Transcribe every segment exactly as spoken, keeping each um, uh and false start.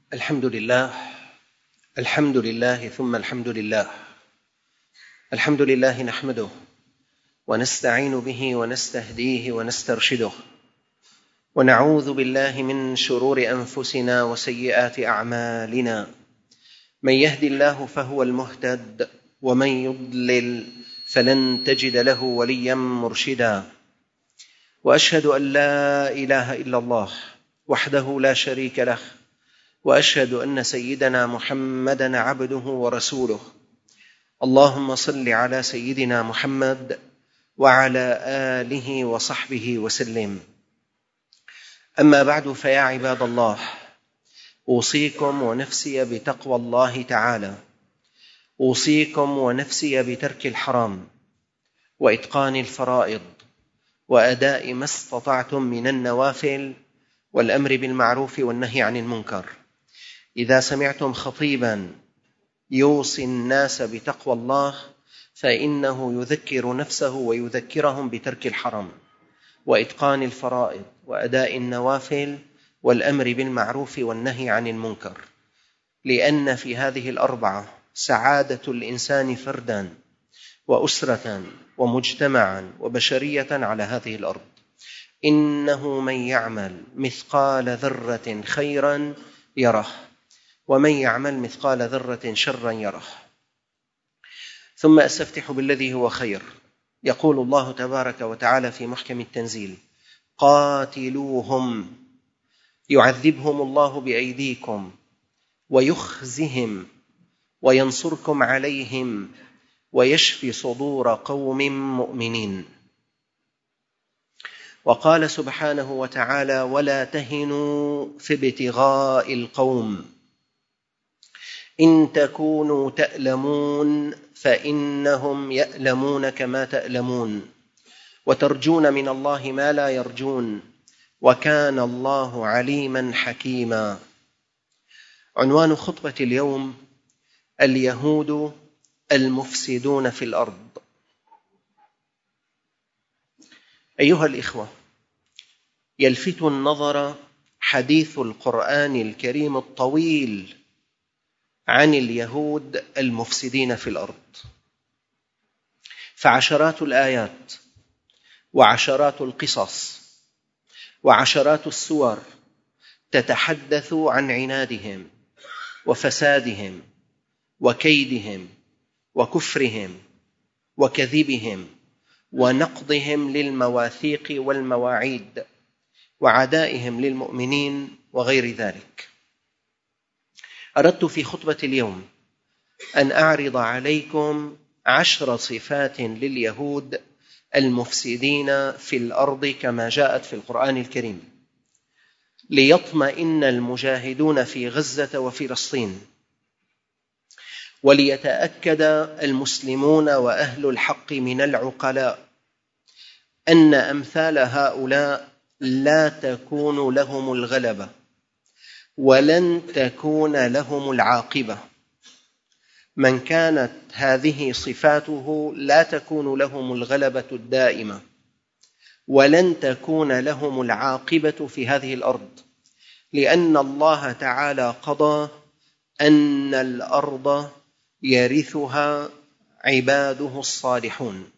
الحمد لله الحمد لله ثم الحمد لله الحمد لله نحمده ونستعين به ونستهديه ونسترشده ونعوذ بالله من شرور أنفسنا وسيئات أعمالنا. من يهد الله فهو المهتد ومن يضلل فلن تجد له وليا مرشدا. وأشهد أن لا إله إلا الله وحده لا شريك له، وأشهد أن سيدنا محمدًا عبده ورسوله. اللهم صل على سيدنا محمد وعلى آله وصحبه وسلم. أما بعد، فيا عباد الله، أوصيكم ونفسي بتقوى الله تعالى، أوصيكم ونفسي بترك الحرام وإتقان الفرائض وأداء ما استطعتم من النوافل والأمر بالمعروف والنهي عن المنكر. إذا سمعتم خطيباً يوصي الناس بتقوى الله فإنه يذكر نفسه ويذكرهم بترك الحرام وإتقان الفرائض وأداء النوافل والأمر بالمعروف والنهي عن المنكر، لأن في هذه الأربعة سعادة الإنسان فرداً وأسرة ومجتمعاً وبشرية على هذه الأرض. إنه من يعمل مثقال ذرة خيراً يره، ومن يعمل مثقال ذرة شرا يره. ثم أستفتح بالذي هو خير. يقول الله تبارك وتعالى في محكم التنزيل: قاتلوهم يعذبهم الله بأيديكم ويخزهم وينصركم عليهم ويشفي صدور قوم مؤمنين. وقال سبحانه وتعالى: ولا تهنوا في ابتغاء القوم إن تكونوا تألمون فإنهم يألمون كما تألمون وترجون من الله ما لا يرجون وكان الله عليما حكيما. عنوان خطبة اليوم: اليهود المفسدون في الأرض. أيها الإخوة، يلفت النظر حديث القرآن الكريم الطويل عن اليهود المفسدين في الأرض، فعشرات الآيات وعشرات القصص وعشرات السور تتحدث عن عنادهم وفسادهم وكيدهم وكفرهم وكذبهم ونقضهم للمواثيق والمواعيد وعدائهم للمؤمنين وغير ذلك. أردت في خطبة اليوم أن أعرض عليكم عشر صفات لليهود المفسدين في الأرض كما جاءت في القرآن الكريم، ليطمئن المجاهدون في غزة وفلسطين، وليتأكد المسلمون وأهل الحق من العقلاء أن أمثال هؤلاء لا تكون لهم الغلبة ولن تكون لهم العاقبة. من كانت هذه صفاته لا تكون لهم الغلبة الدائمة ولن تكون لهم العاقبة في هذه الأرض، لأن الله تعالى قضى أن الأرض يرثها عباده الصالحون.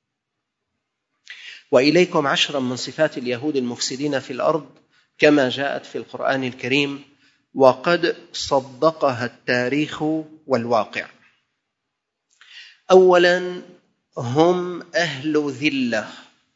وإليكم عشرا من صفات اليهود المفسدين في الأرض كما جاءت في القرآن الكريم وقد صدقها التاريخ والواقع. أولا، هم أهل ذلة.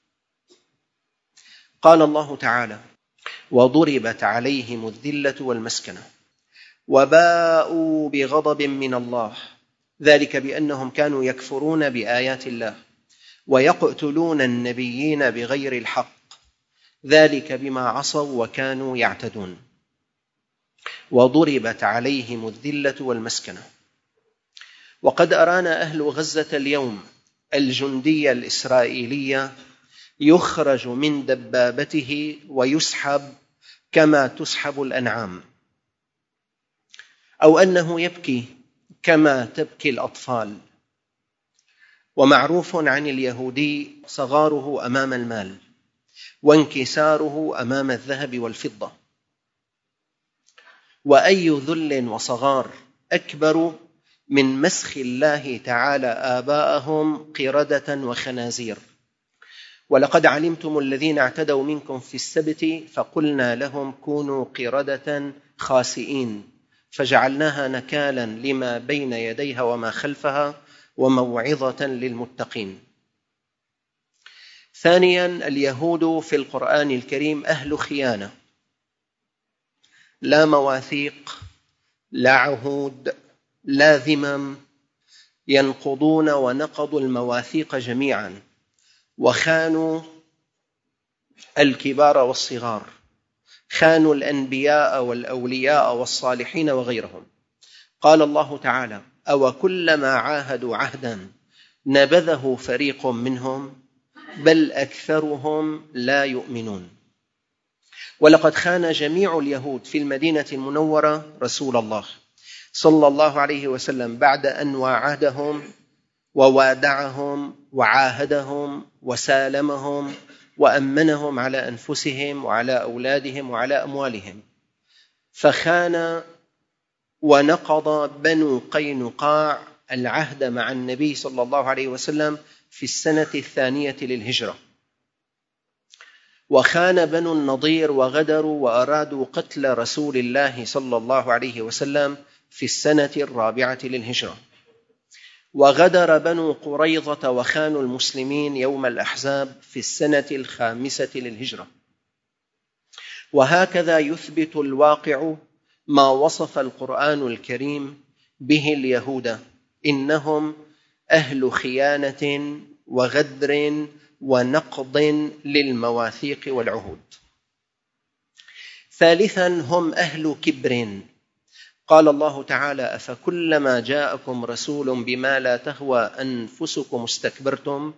قال الله تعالى: وضربت عليهم الذلة والمسكنة وباءوا بغضب من الله ذلك بأنهم كانوا يكفرون بآيات الله ويقتلون النبيين بغير الحق ذلك بما عصوا وكانوا يعتدون. وضربت عليهم الذلة والمسكنة. وقد أرانا أهل غزة اليوم الجندي الإسرائيلي يخرج من دبابته ويسحب كما تسحب الأنعام، أو أنه يبكي كما تبكي الأطفال. ومعروف عن اليهودي صغاره أمام المال وانكساره أمام الذهب والفضة. وأي ذل وصغار أكبر من مسخ الله تعالى آباءهم قردة وخنازير. ولقد علمتم الذين اعتدوا منكم في السبت فقلنا لهم كونوا قردة خاسئين فجعلناها نكالا لما بين يديها وما خلفها وموعظة للمتقين. ثانيا، اليهود في القرآن الكريم أهل خيانة، لا مواثيق، لا عهود، لا ذمم، ينقضون ونقضوا المواثيق جميعا، وخانوا الكبار والصغار، خانوا الأنبياء والأولياء والصالحين وغيرهم. قال الله تعالى: أو كلما عاهدوا عهدا نبذه فريق منهم بل أكثرهم لا يؤمنون. ولقد خان جميع اليهود في المدينة المنورة رسول الله صلى الله عليه وسلم بعد أن واعدهم ووادعهم وعاهدهم وسالمهم وأمنهم على أنفسهم وعلى أولادهم وعلى أموالهم. فخان ونقض بنو قينقاع العهد مع النبي صلى الله عليه وسلم في السنة الثانية للهجرة، وخان بنو النضير وغدروا وأرادوا قتل رسول الله صلى الله عليه وسلم في السنة الرابعة للهجرة، وغدر بنو قريظة وخانوا المسلمين يوم الأحزاب في السنة الخامسة للهجرة. وهكذا يثبت الواقع ما وصف القرآن الكريم به اليهود: إنهم أهل خيانة وغدر ونقض للمواثيق والعهود. ثالثا، هم أهل كبر. قال الله تعالى: أفكلما جاءكم رسول بما لا تهوى أنفسكم استكبرتم.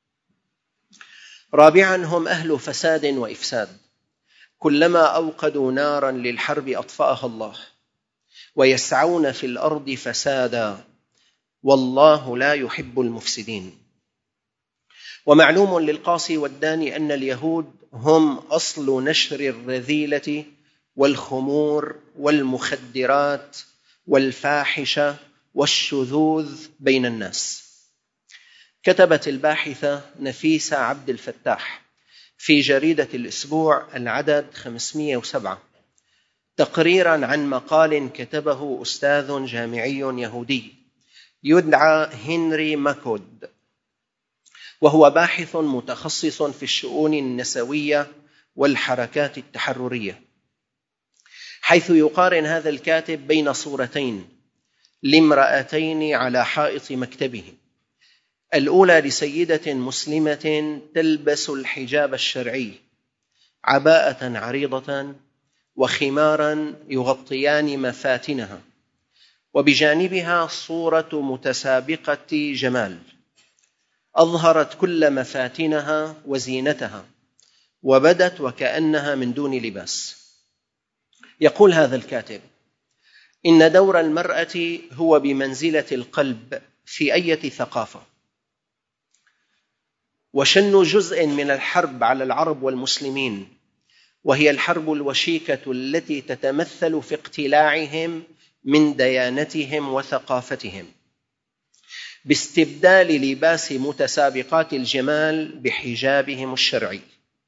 رابعا، هم أهل فساد وإفساد، كلما أوقدوا نارا للحرب أطفأها الله، ويسعون في الأرض فسادا، والله لا يحب المفسدين. ومعلوم للقاصي والداني أن اليهود هم أصل نشر الرذيلة والخمور والمخدرات والفاحشة والشذوذ بين الناس. كتبت الباحثة نفيسة عبد الفتاح في جريدة الأسبوع العدد خمسمائة وسبعة تقريراً عن مقال كتبه أستاذ جامعي يهودي يدعى هنري ماكود، وهو باحث متخصص في الشؤون النسوية والحركات التحررية، حيث يقارن هذا الكاتب بين صورتين لامرأتين على حائط مكتبه: الأولى لسيدة مسلمة تلبس الحجاب الشرعي، عباءة عريضة وخمارا يغطيان مفاتنها، وبجانبها صورة متسابقة جمال أظهرت كل مفاتنها وزينتها وبدت وكأنها من دون لباس. يقول هذا الكاتب: إن دور المرأة هو بمنزلة القلب في أي ثقافة، وشن جزء من الحرب على العرب والمسلمين، وهي الحرب الوشيكة التي تتمثل في اقتلاعهم من ديانتهم وثقافتهم باستبدال لباس متسابقات الجمال بحجابهم الشرعي.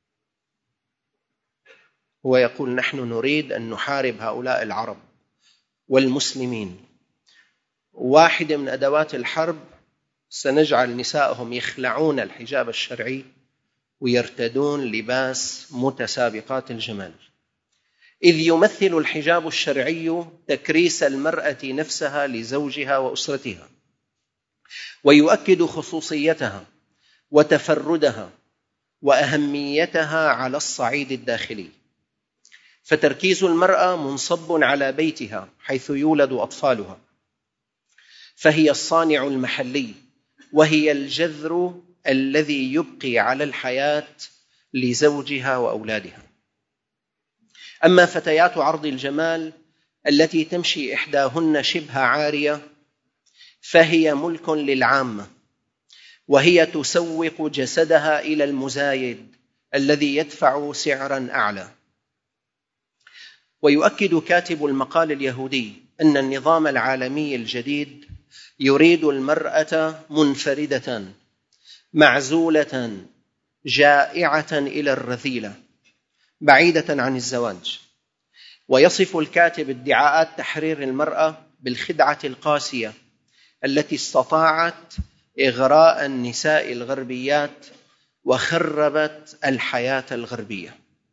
هو يقول: نحن نريد أن نحارب هؤلاء العرب والمسلمين، واحدة من أدوات الحرب سنجعل نسائهم يخلعون الحجاب الشرعي ويرتدون لباس متسابقات الجمال، إذ يمثل الحجاب الشرعي تكريس المرأة نفسها لزوجها وأسرتها، ويؤكد خصوصيتها وتفردها وأهميتها على الصعيد الداخلي. فتركيز المرأة منصب على بيتها حيث يولد أطفالها، فهي الصانع المحلي وهي الجذر الذي يبقي على الحياة لزوجها وأولادها. أما فتيات عرض الجمال التي تمشي إحداهن شبه عارية فهي ملك للعامة، وهي تسوق جسدها إلى المزايد الذي يدفع سعرا أعلى. ويؤكد كاتب المقال اليهودي أن النظام العالمي الجديد يريد المرأة منفردة معزولة جائعة إلى الرذيلة بعيدة عن الزواج. ويصف الكاتب ادعاءات تحرير المرأة بالخدعة القاسية التي استطاعت إغراء النساء الغربيات وخربت الحياة الغربية.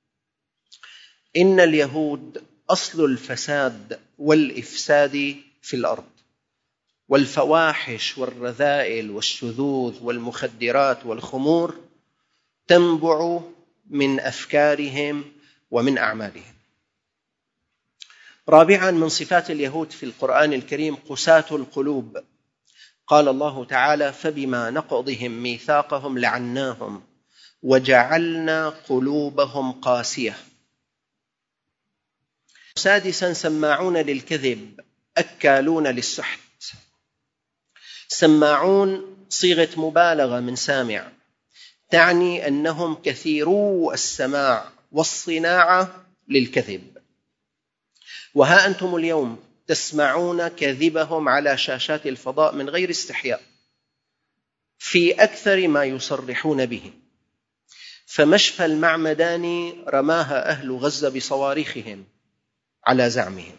إن اليهود أصل الفساد والإفساد في الأرض، والفواحش والرذائل والشذوذ والمخدرات والخمور تنبع من أفكارهم ومن أعمالهم. رابعاً، من صفات اليهود في القرآن الكريم قساة القلوب. قال الله تعالى: فبما نقضهم ميثاقهم لعناهم وجعلنا قلوبهم قاسية. سادساً، سماعون للكذب أكالون للسحت. سماعون صيغة مبالغة من سامع، تعني أنهم كثيرو السماع والصناعة للكذب. وها أنتم اليوم تسمعون كذبهم على شاشات الفضاء من غير استحياء في أكثر ما يصرحون به. فمشفى المعمداني رماها أهل غزة بصواريخهم على زعمهم،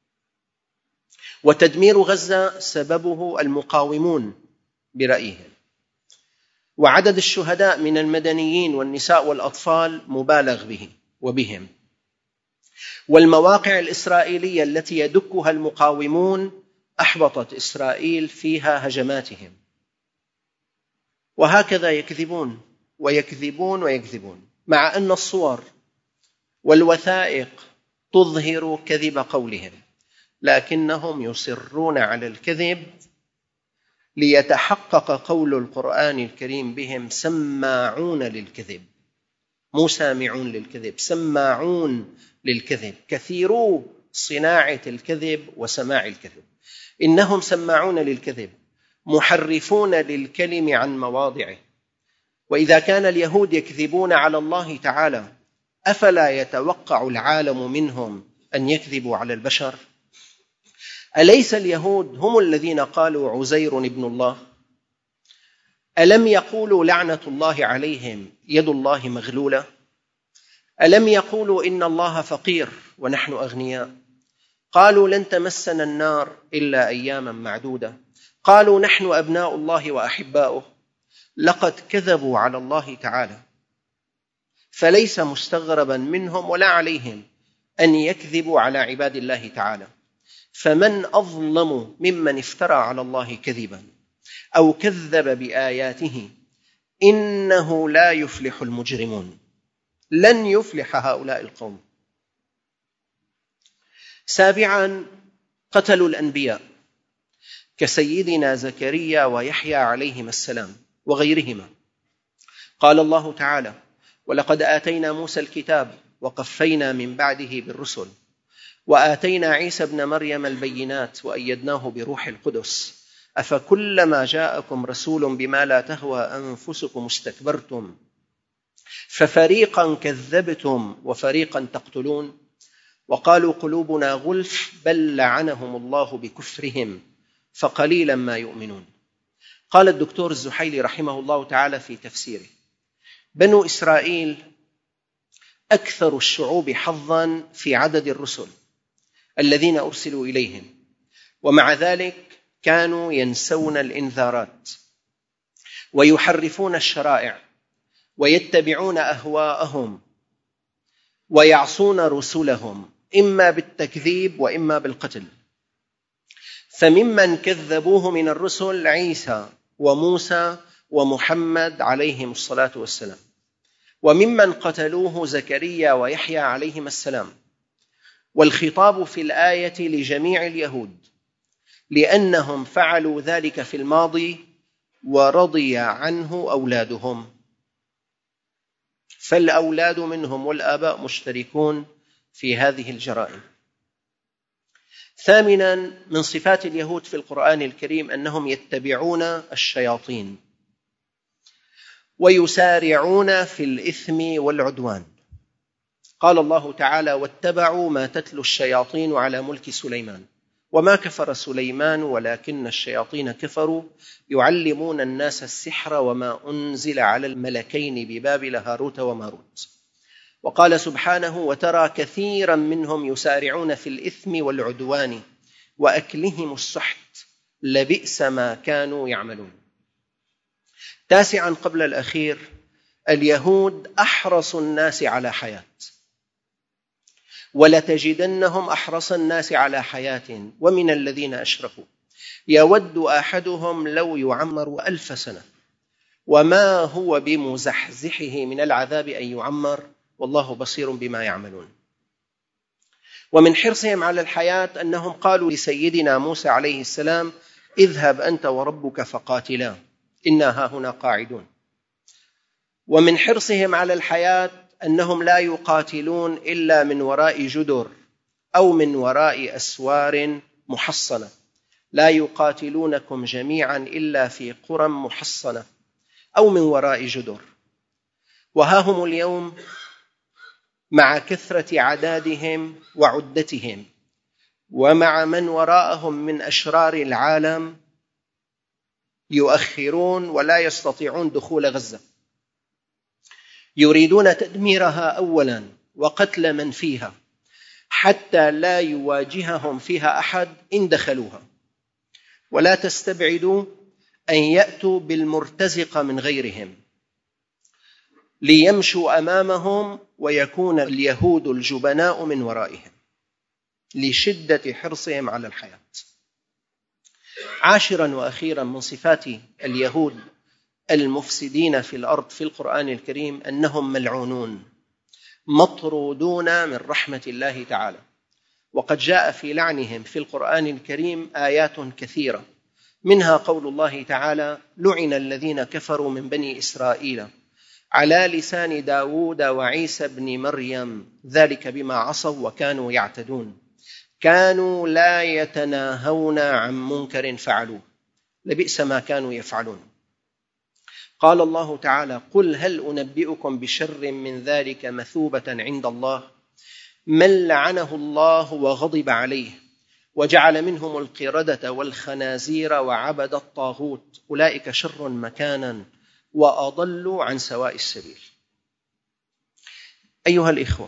وتدمير غزة سببه المقاومون برأيهم، وعدد الشهداء من المدنيين والنساء والأطفال مبالغ به وبهم. والمواقع الإسرائيلية التي يدكها المقاومون أحبطت إسرائيل فيها هجماتهم. وهكذا يكذبون ويكذبون ويكذبون، مع أن الصور والوثائق تظهر كذب قولهم، لكنهم يصرون على الكذب ليتحقق قول القرآن الكريم بهم: سماعون للكذب، مو سامعون للكذب، سماعون للكذب، كثيرو صناعة الكذب وسماع الكذب. إنهم سماعون للكذب محرفون للكلم عن مواضعه. وإذا كان اليهود يكذبون على الله تعالى، أفلا يتوقع العالم منهم أن يكذبوا على البشر؟ أليس اليهود هم الذين قالوا عزير ابن الله؟ ألم يقولوا لعنة الله عليهم يد الله مغلولة؟ ألم يقولوا إن الله فقير ونحن أغنياء؟ قالوا لن تمسنا النار إلا أياما معدودة. قالوا نحن أبناء الله وأحباؤه. لقد كذبوا على الله تعالى، فليس مستغربا منهم ولا عليهم أن يكذبوا على عباد الله تعالى. فمن أظلم ممن افترى على الله كذبا أو كذب بآياته، إنه لا يفلح المجرمون. لن يفلح هؤلاء القوم. سابعا، قتلوا الأنبياء كسيدنا زكريا ويحيى عليهما السلام وغيرهما. قال الله تعالى: ولقد آتينا موسى الكتاب وقفينا من بعده بالرسل وآتينا عيسى ابن مريم البينات وأيدناه بروح القدس أفكلما جاءكم رسول بما لا تهوى أنفسكم استكبرتم ففريقا كذبتم وفريقا تقتلون وقالوا قلوبنا غلف بل لعنهم الله بكفرهم فقليلا ما يؤمنون. قال الدكتور الزحيلي رحمه الله تعالى في تفسيره: بنو إسرائيل أكثر الشعوب حظا في عدد الرسل الذين أرسلوا إليهم، ومع ذلك كانوا ينسون الإنذارات ويحرفون الشرائع ويتبعون أهواءهم ويعصون رسلهم إما بالتكذيب وإما بالقتل. فممن كذبوه من الرسل عيسى وموسى ومحمد عليهم الصلاة والسلام، وممن قتلوه زكريا ويحيى عليهما السلام. والخطاب في الآية لجميع اليهود، لأنهم فعلوا ذلك في الماضي ورضي عنه أولادهم، فالأولاد منهم والآباء مشتركون في هذه الجرائم. ثامنا، من صفات اليهود في القرآن الكريم أنهم يتبعون الشياطين ويسارعون في الإثم والعدوان. قال الله تعالى: واتبعوا ما تتلو الشياطين على ملك سليمان وما كفر سليمان ولكن الشياطين كفروا يعلمون الناس السحر وما أنزل على الملكين ببابل هاروت وماروت. وقال سبحانه: وترى كثيرا منهم يسارعون في الإثم والعدوان وأكلهم السحت لبئس ما كانوا يعملون. تاسعا قبل الأخير: اليهود أحرص الناس على حياة، ولتجدنهم أحرص الناس على حياة ومن الذين أشركوا يود أحدهم لو يعمر ألف سنة وما هو بمزحزحه من العذاب أن يعمر والله بصير بما يعملون. ومن حرصهم على الحياة أنهم قالوا لسيدنا موسى عليه السلام: اذهب أنت وربك فقاتلا إنا هاهنا قاعدون. ومن حرصهم على الحياة أنهم لا يقاتلون إلا من وراء جدر أو من وراء أسوار محصنة، لا يقاتلونكم جميعا إلا في قرى محصنة أو من وراء جدر. وها هم اليوم مع كثرة عدادهم وعدتهم ومع من وراءهم من أشرار العالم يؤخرون ولا يستطيعون دخول غزة، يريدون تدميرها أولا وقتل من فيها حتى لا يواجههم فيها أحد إن دخلوها. ولا تستبعدوا أن يأتوا بالمرتزقة من غيرهم ليمشوا أمامهم ويكون اليهود الجبناء من ورائهم لشدة حرصهم على الحياة. عاشرا وأخيرا من صفات اليهود المفسدين في الأرض في القرآن الكريم أنهم ملعونون مطرودون من رحمة الله تعالى. وقد جاء في لعنهم في القرآن الكريم آيات كثيرة، منها قول الله تعالى: لعن الذين كفروا من بني إسرائيل على لسان داود وعيسى بن مريم ذلك بما عصوا وكانوا يعتدون كانوا لا يتناهون عن منكر فعلوه لبئس ما كانوا يفعلون. قال الله تعالى: قل هل أنبئكم بشر من ذلك مثوبة عند الله من لعنه الله وغضب عليه وجعل منهم القردة والخنازير وعبد الطاغوت أولئك شر مكانا وأضلوا عن سواء السبيل. أيها الإخوة،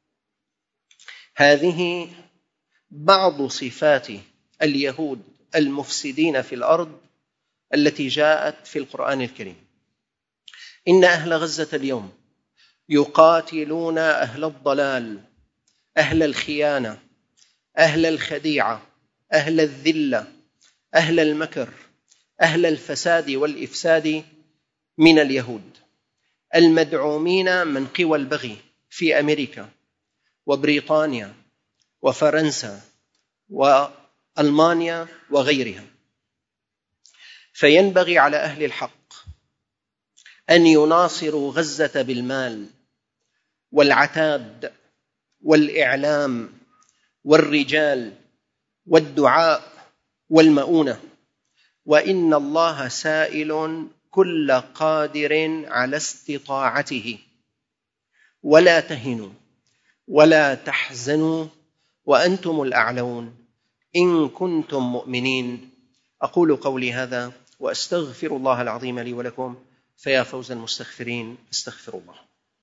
هذه بعض صفات اليهود المفسدين في الأرض التي جاءت في القرآن الكريم. إن أهل غزة اليوم يقاتلون أهل الضلال، أهل الخيانة، أهل الخديعة، أهل الذلة، أهل المكر، أهل الفساد والإفساد من اليهود المدعومين من قوى البغي في أمريكا وبريطانيا وفرنسا وألمانيا وغيرها. فينبغي على أهل الحق أن يناصروا غزة بالمال والعتاد والإعلام والرجال والدعاء والمؤونة، وإن الله سائل كل قادر على استطاعته. ولا تهنوا ولا تحزنوا وأنتم الأعلون إن كنتم مؤمنين. أقول قولي هذا وأستغفر الله العظيم لي ولكم، فيا فوز المستغفرين، استغفر الله.